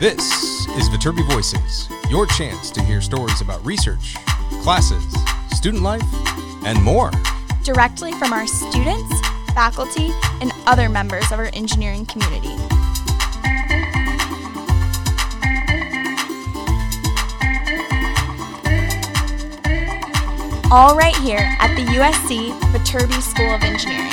This is Viterbi Voices, your chance to hear stories about research, classes, student life, and more. Directly from our students, faculty, and other members of our engineering community. All right here at the USC Viterbi School of Engineering.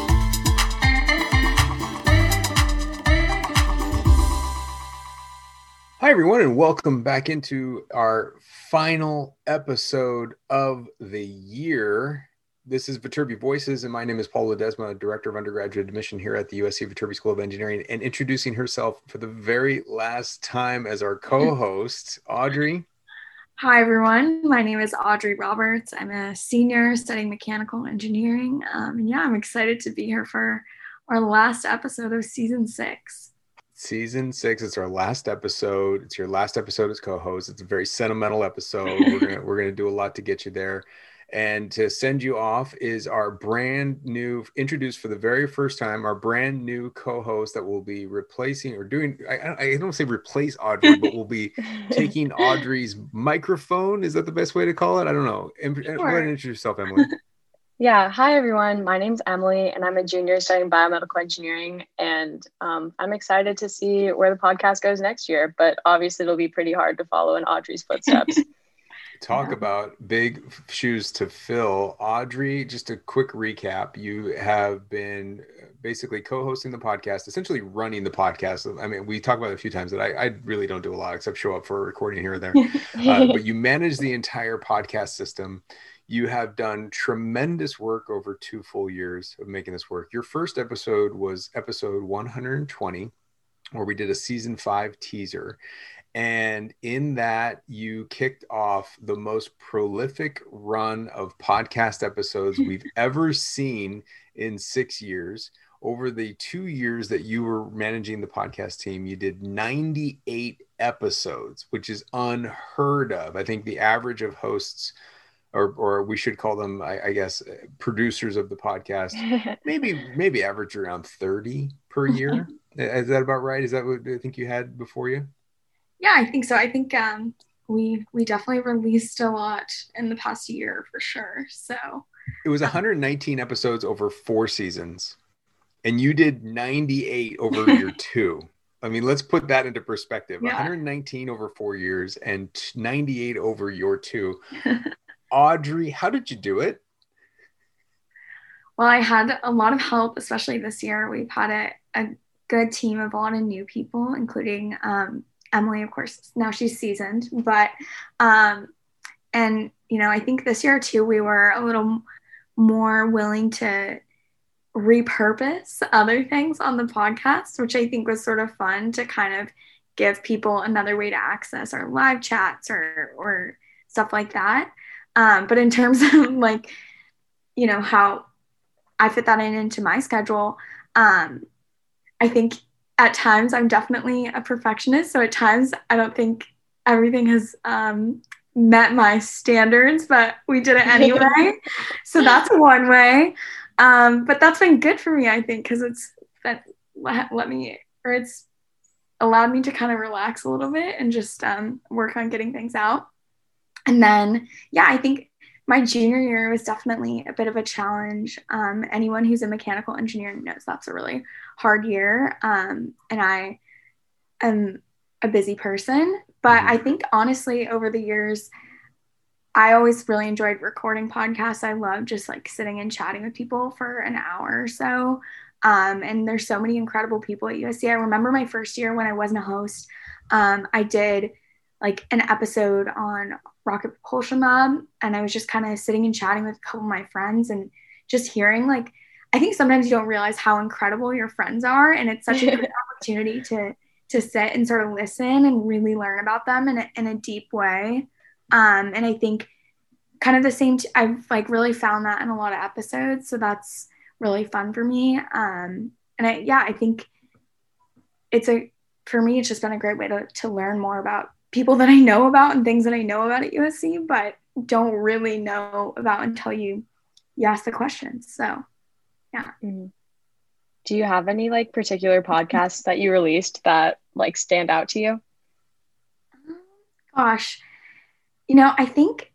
Hi, everyone, and welcome back into our final episode of the year. This is Viterbi Voices, and my name is Paul Ledesma, Director of Undergraduate Admission here at the USC Viterbi School of Engineering, and introducing herself for the very last time as our co-host, Audrey. Hi, everyone. My name is Audrey Roberts. I'm a senior studying mechanical engineering. I'm excited to be here for our last episode of season 6. Season 6. It's our last episode. It's your last episode as co-host. It's a very sentimental episode. We're gonna do a lot to get you there. And to send you off is our brand new, introduced for the very first time, our brand new co-host that will be replacing or doing, I don't say replace Audrey, but will be taking Audrey's microphone. Is that the best way to call it? I don't know. Go ahead and introduce yourself, Emily. Yeah. Hi, everyone. My name's Emily, and I'm a junior studying biomedical engineering. And I'm excited to see where the podcast goes next year. But obviously, it'll be pretty hard to follow in Audrey's footsteps. Talk about big shoes to fill. Audrey, just a quick recap. You have been basically co-hosting the podcast, essentially running the podcast. I mean, we talked about it a few times that I really don't do a lot except show up for a recording here or there. But you manage the entire podcast system. You have done tremendous work over 2 full years of making this work. Your first episode was episode 120, where we did a season 5 teaser. And in that, you kicked off the most prolific run of podcast episodes we've ever seen in 6 years. Over the 2 years that you were managing the podcast team, you did 98 episodes, which is unheard of. I think the average of hosts, or we should call them, I guess, producers of the podcast, maybe average around 30 per year. Is that about right? Is that what I think you had before you? Yeah, I think so. I think we definitely released a lot in the past year for sure. So it was 119 episodes over 4 seasons, and you did 98 over your 2. I mean, let's put that into perspective. Yeah. 119 over 4 years and 98 over your 2. Audrey, how did you do it? Well, I had a lot of help, especially this year. We've had a good team of a lot of new people, including Emily, of course. Now she's seasoned, but I think this year too, we were a little more willing to repurpose other things on the podcast, which I think was sort of fun to kind of give people another way to access our live chats or stuff like that. But in terms of how I fit that into my schedule, I think at times I'm definitely a perfectionist. So at times I don't think everything has met my standards, but we did it anyway. So that's one way. But that's been good for me, I think, because it's allowed me to kind of relax a little bit and just work on getting things out. And then, I think my junior year was definitely a bit of a challenge. Anyone who's in mechanical engineering knows that's a really hard year. And I am a busy person, but I think honestly over the years, I always really enjoyed recording podcasts. I love just sitting and chatting with people for an hour or so. And there's so many incredible people at USC. I remember my first year when I wasn't a host, I did an episode on rocket propulsion lab, and I was just kind of sitting and chatting with a couple of my friends and just hearing I think sometimes you don't realize how incredible your friends are, and it's such a good opportunity to sit and sort of listen and really learn about them in a deep way. And I think kind of the same I've really found that in a lot of episodes, so that's really fun for me. And I think for me it's just been a great way to learn more about people that I know about and things that I know about at USC, but don't really know about until you ask the questions. So, yeah. Do you have any particular podcasts that you released that stand out to you? Gosh, I think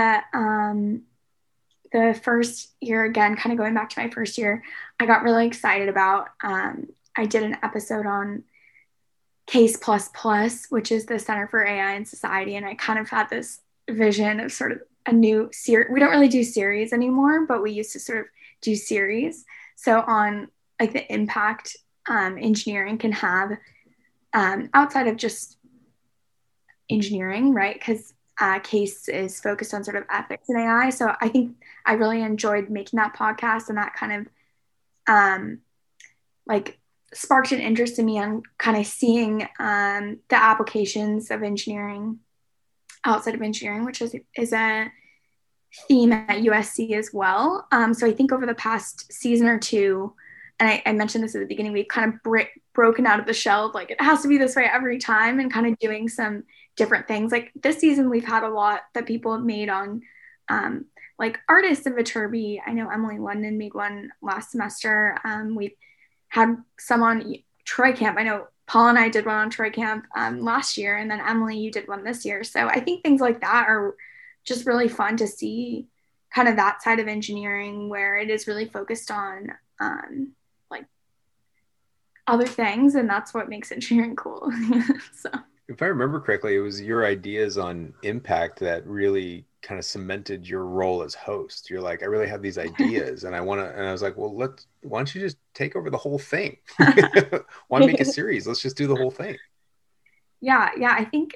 the first year, again, kind of going back to my first year, I got really excited about, I did an episode on CASE++, which is the Center for AI in Society. And I kind of had this vision of sort of a new series. We don't really do series anymore, but we used to sort of do series. So on like the impact engineering can have outside of just engineering, right? Because CASE is focused on sort of ethics in AI. So I think I really enjoyed making that podcast, and that kind of like sparked an interest in me on kind of seeing the applications of engineering outside of engineering, which is a theme at USC as well. So I think over the past season or two, and I mentioned this at the beginning, we've kind of broken out of the shell of like, it has to be this way every time, and kind of doing some different things. Like this season, we've had a lot that people have made on like artists in Viterbi. I know Emily London made one last semester. We've had some on Troy Camp. I know Paul and I did one on Troy Camp last year, and then Emily, you did one this year. So I think things like that are just really fun to see, kind of that side of engineering where it is really focused on like other things, and that's what makes engineering cool. So if I remember correctly, it was your ideas on impact that really kind of cemented your role as host. You're like, I really have these ideas and I want to, and I was like, well, why don't you just take over the whole thing? Why make a series? Let's just do the whole thing. Yeah. I think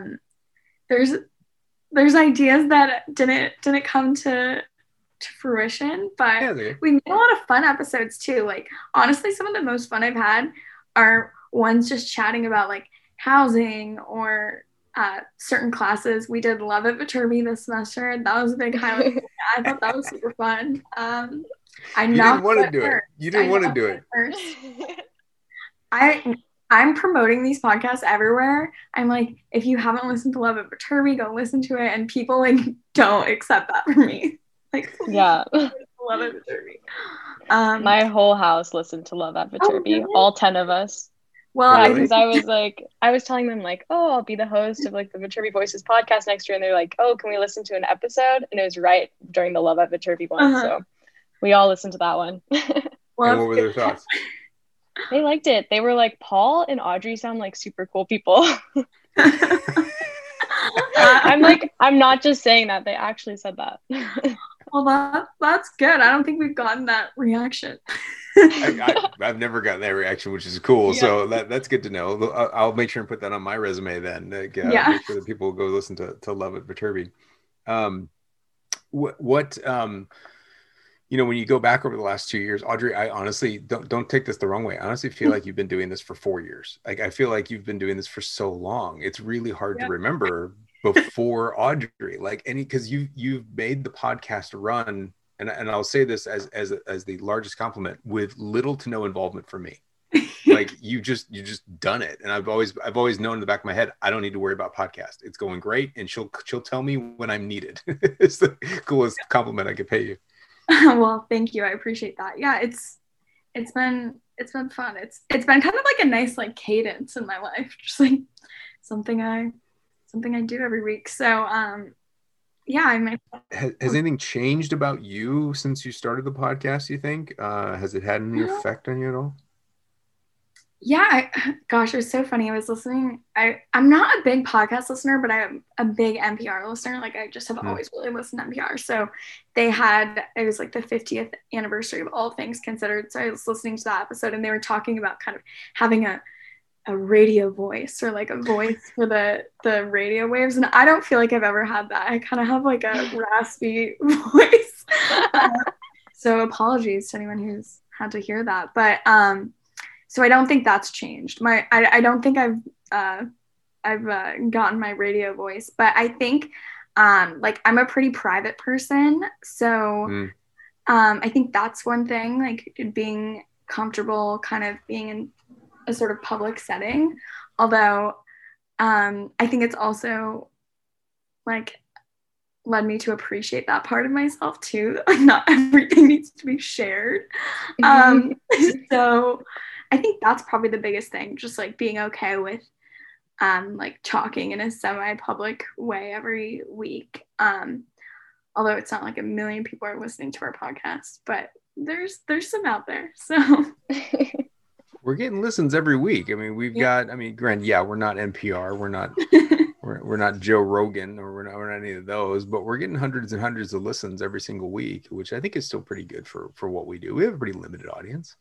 there's ideas that didn't come to fruition, but we made a lot of fun episodes too. Like honestly, some of the most fun I've had are ones just chatting about like housing or certain classes. We did Love at Viterbi this semester. That was a big highlight. I thought that was super fun. You didn't want to do it. You didn't want to do it. First. I'm promoting these podcasts everywhere. I'm like, if you haven't listened to Love at Viterbi, go listen to it. And people like don't accept that from me. Like, yeah. Love at Viterbi. My whole house listened to Love at Viterbi. Really? All 10 of us. Well, because I was telling them like, oh, I'll be the host of like the Viterbi Voices podcast next year, and they're like, oh, can we listen to an episode? And it was right during the Love at Viterbi one, so we all listened to that one. Well, and what were their thoughts? They liked it. They were like, Paul and Audrey sound like super cool people. I'm not just saying that. They actually said that. Well, that's good. I don't think we've gotten that reaction. I've never gotten that reaction, which is cool. Yeah. So that's good to know. I'll make sure and put that on my resume then. Make sure that people go listen to Love at Viterbi. When you go back over the last 2 years, Audrey, I honestly don't take this the wrong way. I honestly feel like you've been doing this for 4 years. Like I feel like you've been doing this for so long. It's really hard to remember before Audrey, because you've made the podcast run, and I'll say this as the largest compliment, with little to no involvement from me. Like you just done it, and I've always known in the back of my head, I don't need to worry about podcast. It's going great, and she'll tell me when I'm needed. It's the coolest compliment I could pay you. Well, thank you. I appreciate that. Yeah, it's been fun. It's been kind of like a nice like cadence in my life, just like something I do every week. So has anything changed about you since you started the podcast, you think? Has it had any effect on you at all? Yeah, gosh, it was so funny. I was listening. I'm not a big podcast listener, but I'm a big NPR listener. Like I just have always really listened to NPR. So it was like the 50th anniversary of All Things Considered. So I was listening to that episode, and they were talking about kind of having a radio voice, or like a voice for the radio waves. And I don't feel like I've ever had that. I kind of have like a raspy voice. So apologies to anyone who's had to hear that. But so I don't think that's changed. I don't think I've gotten my radio voice, but I think like I'm a pretty private person. So I think that's one thing, like being comfortable kind of being in a sort of public setting. Although I think it's also like led me to appreciate that part of myself too. Like not everything needs to be shared. So I think that's probably the biggest thing, just like being okay with like talking in a semi-public way every week. Although it's not like a million people are listening to our podcast, but there's some out there. So we're getting listens every week. I mean, we've got, I mean, granted, yeah, we're not NPR, we're not we're not Joe Rogan, or we're not any of those, but we're getting hundreds and hundreds of listens every single week, which I think is still pretty good for what we do. We have a pretty limited audience.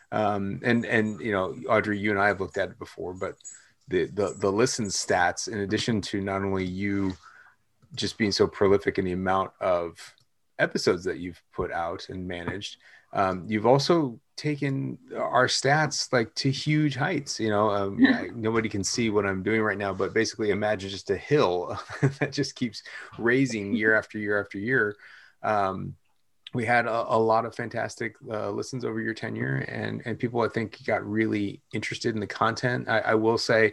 And you know, Audrey, you and I have looked at it before, but the listen stats, in addition to not only you just being so prolific in the amount of episodes that you've put out and managed, you've also taken our stats like to huge heights. You know, nobody can see what I'm doing right now, but basically imagine just a hill that just keeps raising year after year after year. We had a lot of fantastic listens over your tenure, and people, I think, got really interested in the content. I will say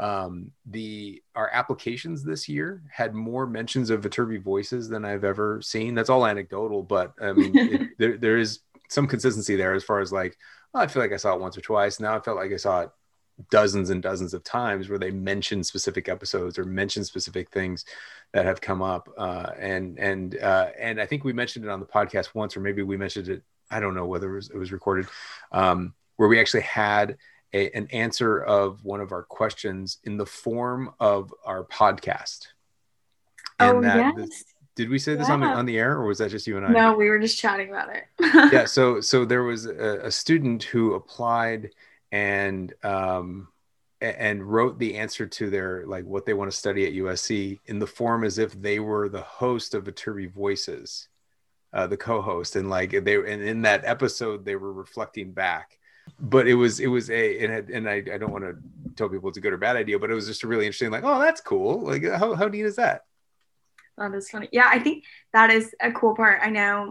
our applications this year had more mentions of Viterbi voices than I've ever seen. That's all anecdotal, but I mean, there is some consistency there as far as like, oh, I feel like I saw it once or twice. Now I felt like I saw it dozens and dozens of times where they mention specific episodes or mention specific things that have come up. And I think we mentioned it on the podcast once, or maybe we mentioned it, I don't know whether it was recorded, where we actually had an answer of one of our questions in the form of our podcast. And yes. Did we say this on the air, or was that just you and I? No, we were just chatting about it. Yeah. So there was a student who applied and wrote the answer to their, like, what they want to study at USC in the form as if they were the host of Viterbi Voices, the co-host, and like and in that episode they were reflecting back. But it was I don't want to tell people it's a good or bad idea, but it was just a really interesting, like, oh, that's cool. Like, how neat is that? That is funny. Yeah, I think that is a cool part. I know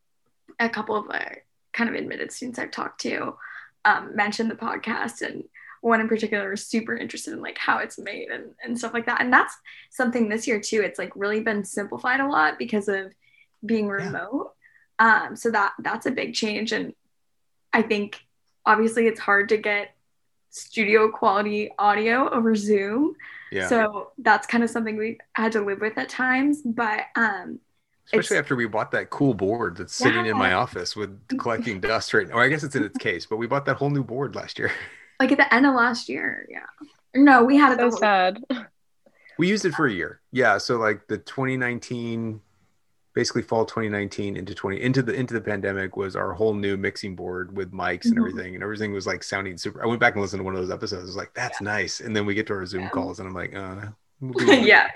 a couple of kind of admitted students I've talked to mentioned the podcast, and one in particular was super interested in like how it's made and stuff like that. And that's something this year too. It's like really been simplified a lot because of being remote. Yeah. So that's a big change. And I think obviously it's hard to get studio quality audio over Zoom. Yeah. So that's kind of something we've had to live with at times, but especially after we bought that cool board that's sitting in my office with collecting dust right now. Or I guess it's in its case, but we bought that whole new board last year. Like at the end of last year. Yeah. No, we had it. So sad. We used it for a year. Yeah. So like the 2019, basically fall 2019 into the pandemic was our whole new mixing board with mics and everything was like sounding super. I went back and listened to one of those episodes. I was like, that's nice. And then we get to our Zoom calls and I'm like, yeah.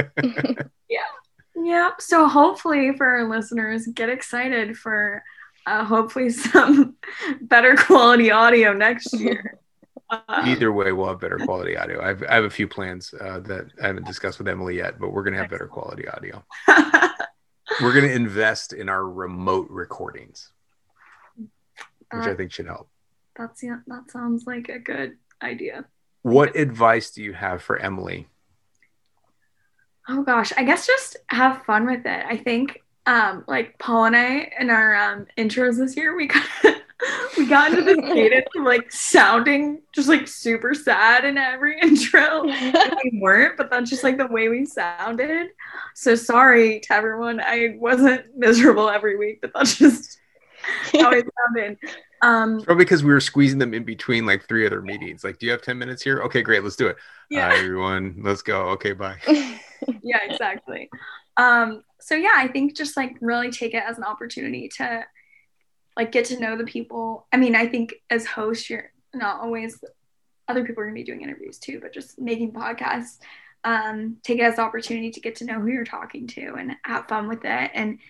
Yeah. So hopefully for our listeners, get excited for hopefully some better quality audio next year. Either way, we'll have better quality audio. I have a few plans that I haven't discussed with Emily yet, but we're going to have better quality audio. We're going to invest in our remote recordings, which I think should help. That sounds like a good idea. What advice do you have for Emily? Oh gosh, I guess just have fun with it. I think like Paul and I in our intros this year, we got into this cadence of like sounding just like super sad in every intro. We weren't, but that's just like the way we sounded. So sorry to everyone. I wasn't miserable every week, but that's just how it sounded. It's probably because we were squeezing them in between like 3 other meetings. Like, do you have 10 minutes here? Okay, great. Let's do it. Yeah. Hi, everyone. Let's go. Okay, bye. Yeah, exactly. So yeah, I think just like really take it as an opportunity to like get to know the people. I mean, I think as hosts, you're not always, other people are gonna be doing interviews too, but just making podcasts, take it as an opportunity to get to know who you're talking to and have fun with it. And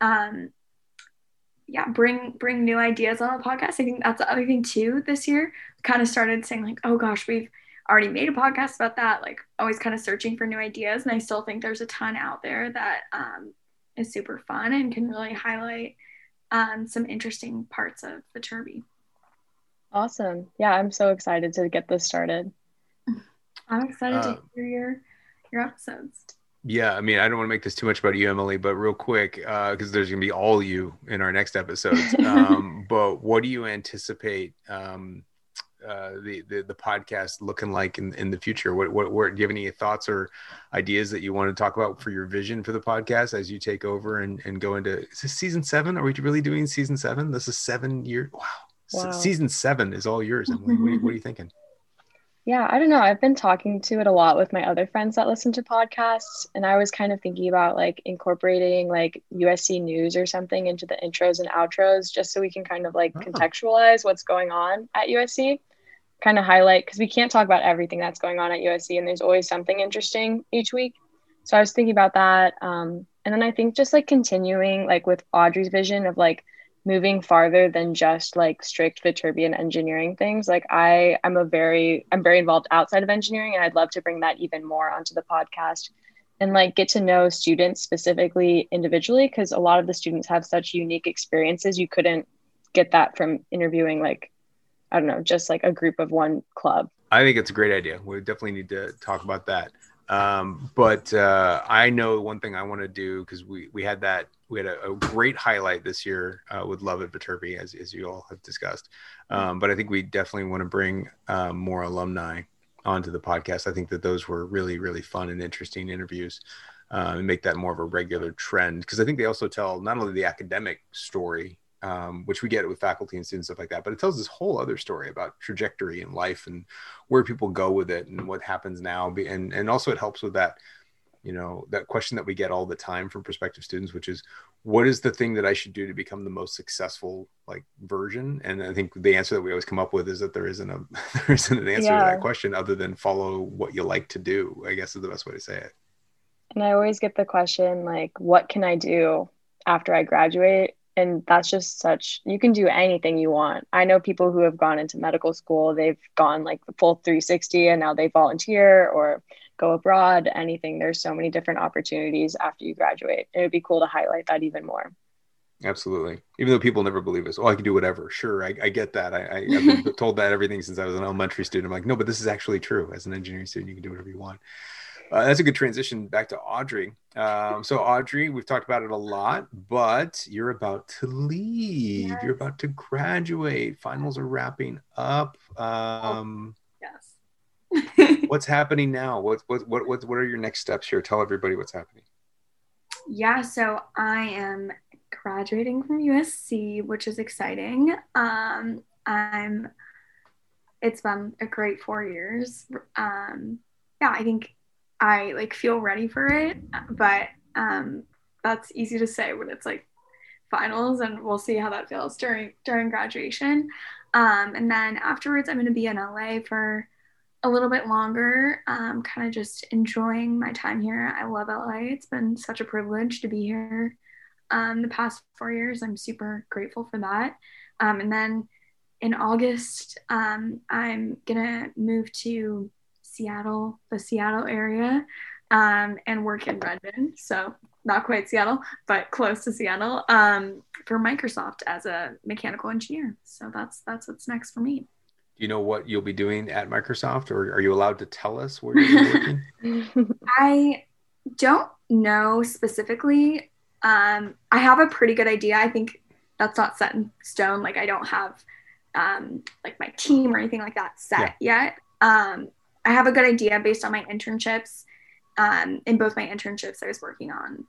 yeah, bring new ideas on the podcast. I think that's the other thing too. This year, we kind of started saying like, oh gosh, we've already made a podcast about that. Like always kind of searching for new ideas. And I still think there's a ton out there that is super fun and can really highlight some interesting parts of Viterbi. Awesome. Yeah, I'm so excited to get this started. I'm excited to hear your episodes. Yeah, I mean, I don't want to make this too much about you, Emily, but real quick, because there's going to be all you in our next episodes. But what do you anticipate the podcast looking like in the future? What do you have any thoughts or ideas that you want to talk about for your vision for the podcast as you take over and go into, is this season 7? Are we really doing season 7? This is 7 years. Wow. Season 7 is all yours, Emily. What are you thinking? Yeah, I don't know. I've been talking to it a lot with my other friends that listen to podcasts, and I was kind of thinking about like incorporating like USC news or something into the intros and outros, just so we can kind of like contextualize what's going on at USC, kind of highlight, because we can't talk about everything that's going on at USC, and there's always something interesting each week. So I was thinking about that. And then I think just like continuing like with Audrey's vision of like moving farther than just like strict Viterbian engineering things. Like I'm very involved outside of engineering, and I'd love to bring that even more onto the podcast and like get to know students specifically individually, because a lot of the students have such unique experiences. You couldn't get that from interviewing like, I don't know, just like a group of one club. I think it's a great idea. We definitely need to talk about that. But I know one thing I want to do, because we had a great highlight this year with Love at Viterbi, as you all have discussed. But I think we definitely want to bring more alumni onto the podcast. I think that those were really, really fun and interesting interviews, and make that more of a regular trend, because I think they also tell not only the academic story, which we get with faculty and students, stuff like that, but it tells this whole other story about trajectory in life and where people go with it and what happens now. And also it helps with that, that question that we get all the time from prospective students, which is, what is the thing that I should do to become the most successful like version? And I think the answer that we always come up with is that there isn't an answer to that question other than follow what you like to do, I guess is the best way to say it. And I always get the question, like, what can I do after I graduate? And that's just you can do anything you want. I know people who have gone into medical school, they've gone like the full 360 and now they volunteer or go abroad, anything. There's so many different opportunities after you graduate. It would be cool to highlight that even more. Absolutely. Even though people never believe us. Oh, I can do whatever. Sure. I get that. I've been told that everything since I was an elementary student. I'm like, no, but this is actually true. As an engineering student, you can do whatever you want. That's a good transition back to Audrey. So Audrey, we've talked about it a lot, but you're about to leave. Yes. You're about to graduate. Finals are wrapping up. Yes. What's happening now? What are your next steps here? Tell everybody what's happening. Yeah, so I am graduating from USC, which is exciting. It's been a great 4 years. I think I like feel ready for it, but that's easy to say when it's like finals, and we'll see how that feels during graduation. And then afterwards, I'm going to be in LA for a little bit longer, kind of just enjoying my time here. I love LA. It's been such a privilege to be here the past 4 years. I'm super grateful for that. And then in August, I'm going to move to Seattle, the Seattle area, and work in Redmond. So not quite Seattle, but close to Seattle, for Microsoft as a mechanical engineer. So that's what's next for me. Do you know what you'll be doing at Microsoft, or are you allowed to tell us where you're working? I don't know specifically. I have a pretty good idea. I think that's not set in stone. Like I don't have like my team or anything like that set yet. I have a good idea based on my internships. In both my internships, I was working on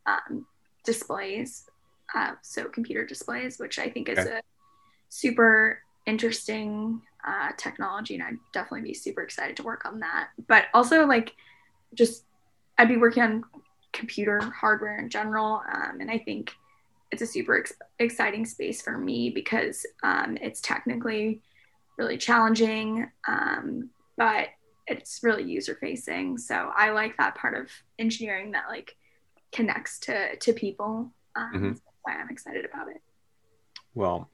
displays, so computer displays, which I think is a super interesting technology, and I'd definitely be super excited to work on that. But also, like, just I'd be working on computer hardware in general, and I think it's a super exciting space for me because it's technically really challenging, but it's really user facing. So I like that part of engineering that like connects to people. That's why I'm excited about it. Well,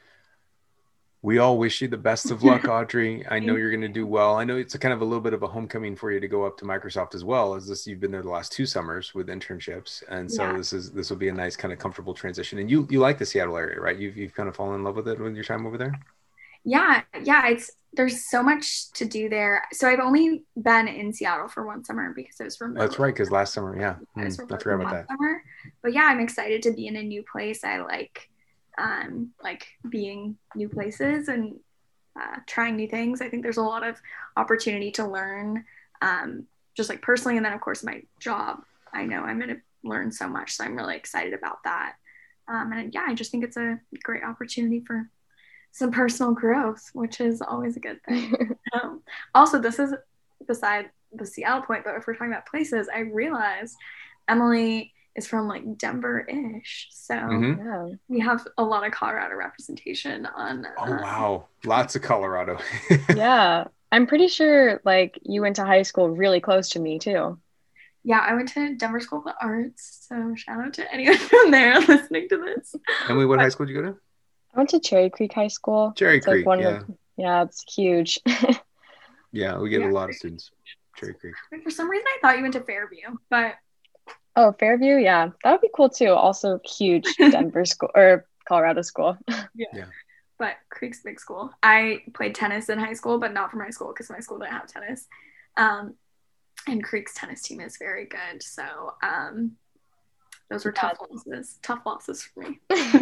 we all wish you the best of luck, Audrey. I know you're going to do well. I know it's a kind of a little bit of a homecoming for you to go up to Microsoft as well, as this, you've been there the last 2 summers with internships. And so this will be a nice kind of comfortable transition. And you like the Seattle area, right? You've kind of fallen in love with it with your time over there? Yeah. There's so much to do there. So I've only been in Seattle for 1 summer because it was remote. That's right, because last summer, I forgot about that. Summer. But yeah, I'm excited to be in a new place. I like being new places, and trying new things. I think there's a lot of opportunity to learn, just like personally. And then, of course, my job, I know I'm going to learn so much. So I'm really excited about that. And yeah, I just think it's a great opportunity for some personal growth, which is always a good thing. Also, this is beside the Seattle point, but if we're talking about places, I realized Emily is from like Denver-ish. So we have a lot of Colorado representation on. Oh, wow. Lots of Colorado. Yeah. I'm pretty sure like you went to high school really close to me too. Yeah, I went to Denver School of the Arts. So shout out to anyone from there listening to this. Emily, what high school did you go to? I went to Cherry Creek High School. Cherry Creek, yeah, it's huge. Yeah, we get a lot of students. Cherry Creek. For some reason, I thought you went to Fairview, but oh, Fairview, yeah, that would be cool too. Also, huge Denver school or Colorado school. Yeah. But Creek's big school. I played tennis in high school, but not for my school because my school didn't have tennis. And Creek's tennis team is very good. So those were tough losses for me.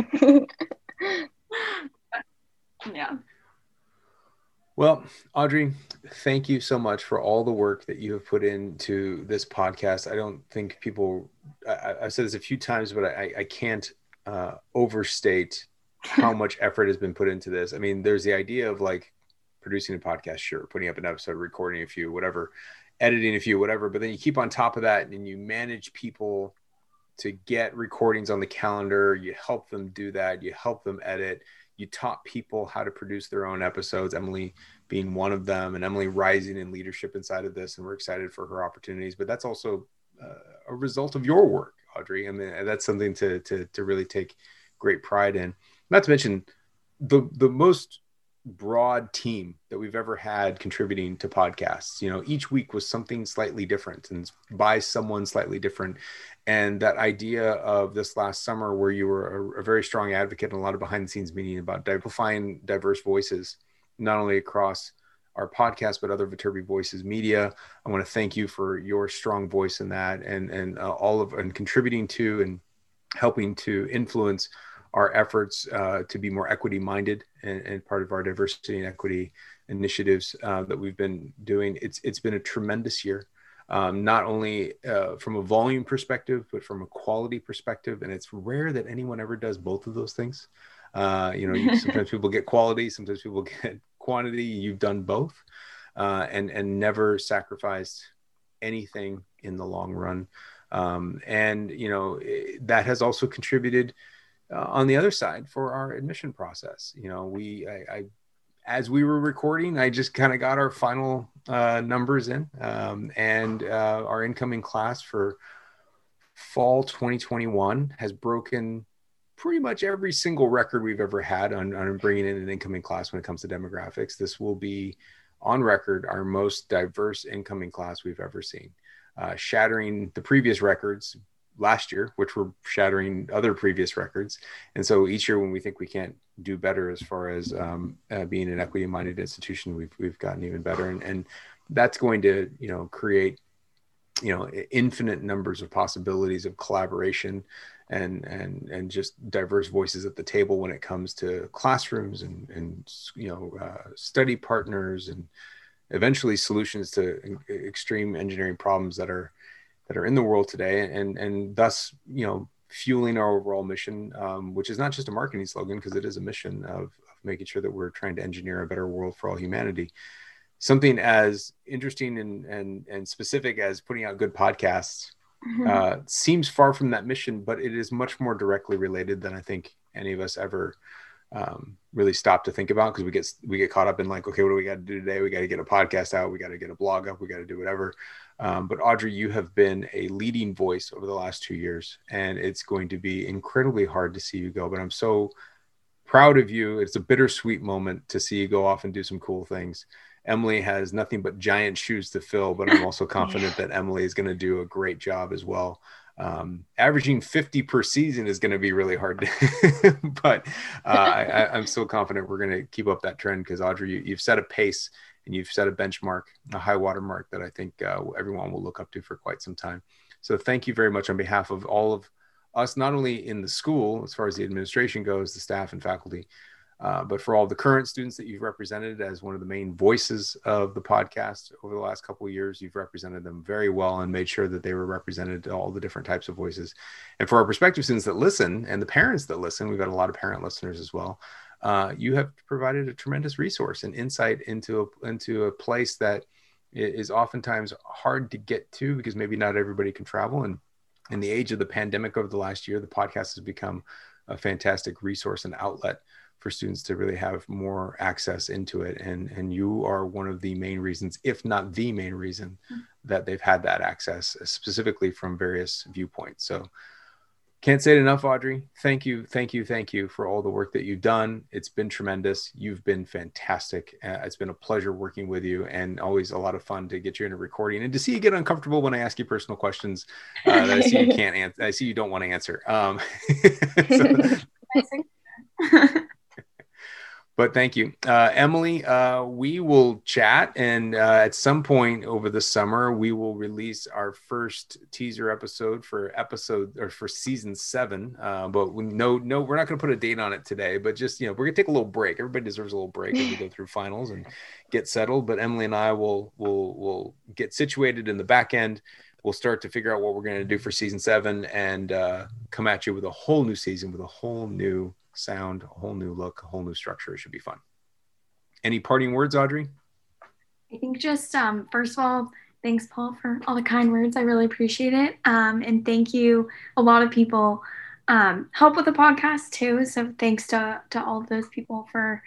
But, yeah. Well, Audrey, thank you so much for all the work that you have put into this podcast. I don't think I've said this a few times, but I can't overstate how much effort has been put into this. I mean, there's the idea of like producing a podcast, sure, putting up an episode, recording a few, whatever, editing a few, whatever, but then you keep on top of that and you manage people to get recordings on the calendar. You help them do that. You help them edit. You taught people how to produce their own episodes, Emily being one of them, and Emily rising in leadership inside of this. And we're excited for her opportunities, but that's also a result of your work, Audrey. I mean, that's something to really take great pride in. Not to mention the most broad team that we've ever had contributing to podcasts. You know, each week was something slightly different and by someone slightly different. And that idea of this last summer where you were a very strong advocate and a lot of behind the scenes meeting about amplifying diverse voices, not only across our podcast, but other Viterbi Voices media. I want to thank you for your strong voice in that and contributing to and helping to influence our efforts to be more equity minded and part of our diversity and equity initiatives that we've been doing. It's been a tremendous year. Not only from a volume perspective, but from a quality perspective. And it's rare that anyone ever does both of those things. Sometimes people get quality, sometimes people get quantity. You've done both and never sacrificed anything in the long run. That has also contributed on the other side for our admission process. As we were recording, I just kind of got our final numbers in, and our incoming class for fall 2021 has broken pretty much every single record we've ever had on bringing in an incoming class when it comes to demographics. This will be on record our most diverse incoming class we've ever seen, shattering the previous records last year, which were shattering other previous records. And so each year when we think we can't do better as far as being an equity-minded institution, we've gotten even better. And that's going to, create, infinite numbers of possibilities of collaboration and just diverse voices at the table when it comes to classrooms and study partners and eventually solutions to extreme engineering problems that are in the world today, and thus, fueling our overall mission, which is not just a marketing slogan, because it is a mission of making sure that we're trying to engineer a better world for all humanity. Something as interesting and specific as putting out good podcasts seems far from that mission, but it is much more directly related than I think any of us ever really stop to think about, because we get caught up in like, okay, what do we got to do today? We got to get a podcast out. We got to get a blog up. We got to do whatever. But Audrey, you have been a leading voice over the last 2 years, and it's going to be incredibly hard to see you go, but I'm so proud of you. It's a bittersweet moment to see you go off and do some cool things. Emily has nothing but giant shoes to fill, but I'm also confident that Emily is going to do a great job as well. Averaging 50 per season is going to be really hard but I'm so confident we're going to keep up that trend, because Audrey, you've set a pace and you've set a benchmark, a high water mark that I think everyone will look up to for quite some time. So thank you very much on behalf of all of us, not only in the school, as far as the administration goes, the staff and faculty, But for all the current students that you've represented as one of the main voices of the podcast over the last couple of years, you've represented them very well and made sure that they were represented, all the different types of voices. And for our prospective students that listen and the parents that listen, we've got a lot of parent listeners as well. You have provided a tremendous resource and insight into a place that is oftentimes hard to get to because maybe not everybody can travel. And in the age of the pandemic over the last year, the podcast has become a fantastic resource and outlet for students to really have more access into it. And you are one of the main reasons, if not the main reason, that they've had that access, specifically from various viewpoints. So can't say it enough, Audrey. Thank you for all the work that you've done. It's been tremendous. You've been fantastic. It's been a pleasure working with you, and always a lot of fun to get you in a recording and to see you get uncomfortable when I ask you personal questions that I see you can't answer. I see you don't want to answer. But thank you, Emily. We will chat, and at some point over the summer, we will release our first teaser episode for season 7. But we're not going to put a date on it today. But just we're going to take a little break. Everybody deserves a little break as we go through finals and get settled. But Emily and I will get situated in the back end. We'll start to figure out what we're going to do for season 7, and come at you with a whole new season with a whole new sound, a whole new look, a whole new structure. It should be fun. Any parting words, Audrey? I think just first of all, thanks, Paul, for all the kind words. I really appreciate it. And thank you. A lot of people help with the podcast too. So thanks to all of those people for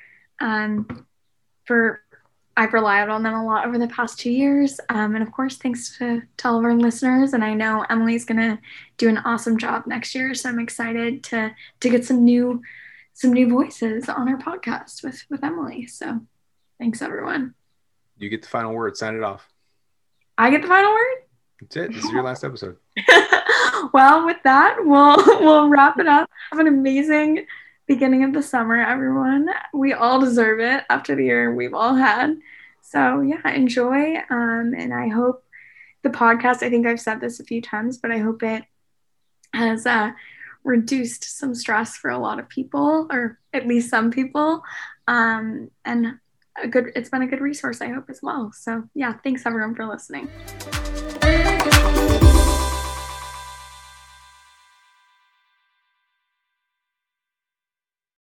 I've relied on them a lot over the past 2 years. And of course, thanks to all of our listeners. And I know Emily's going to do an awesome job next year. So I'm excited to get some new voices on our podcast with Emily. So thanks, everyone. You get the final word. Sign it off. I get the final word? That's it. This is your last episode. Well, with that, we'll wrap it up. Have an amazing beginning of the summer, everyone. We all deserve it after the year we've all had. So yeah, enjoy. And I hope the podcast, I think I've said this a few times, but I hope it has reduced some stress for a lot of people, or at least some people. And it's been a good resource, I hope, as well. So yeah, thanks everyone for listening.